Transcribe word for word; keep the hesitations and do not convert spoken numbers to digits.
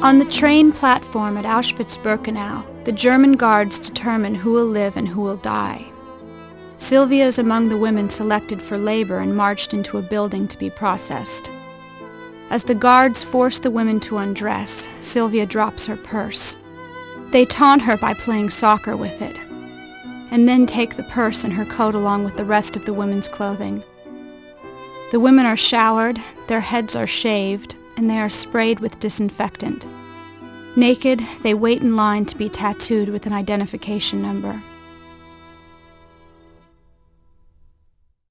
On the train platform at Auschwitz-Birkenau, the German guards determine who will live and who will die. Sylvia is among the women selected for labor and marched into a building to be processed. As the guards force the women to undress, Sylvia drops her purse. They taunt her by playing soccer with it, and then take the purse and her coat along with the rest of the women's clothing. The women are showered, their heads are shaved, and they are sprayed with disinfectant. Naked, they wait in line to be tattooed with an identification number.